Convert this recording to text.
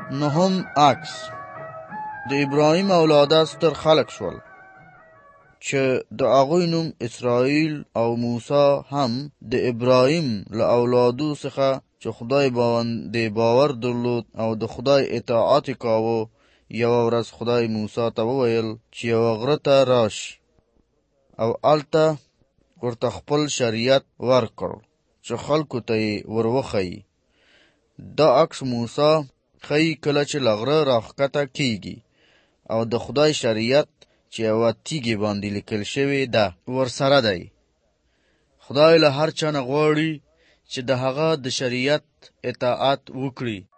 نهم عکس د ابراهیم اولاده ستر خلق شول چې د هغوی نوم اسرائیل او موسی هم د ابراهیم له اولادو څخه چې خدای باندې باور درلود او د خدای اطاعت کاوه. یوه ورځ خدای موسی ته وویل چې یوه غره ته راشي او هلته ورته خپل شریعت ورکړ چې خلکو ته یې وروښیي. دا عکس موسی ښیي کله چې له غره راښکته کیږي او د خدای شریعت چې یوه تیږې باندې لیکل شوې ده ورسره دی. خدای له هر چا نه غواړي چې د هغه د شریعت اطاعت وکړي.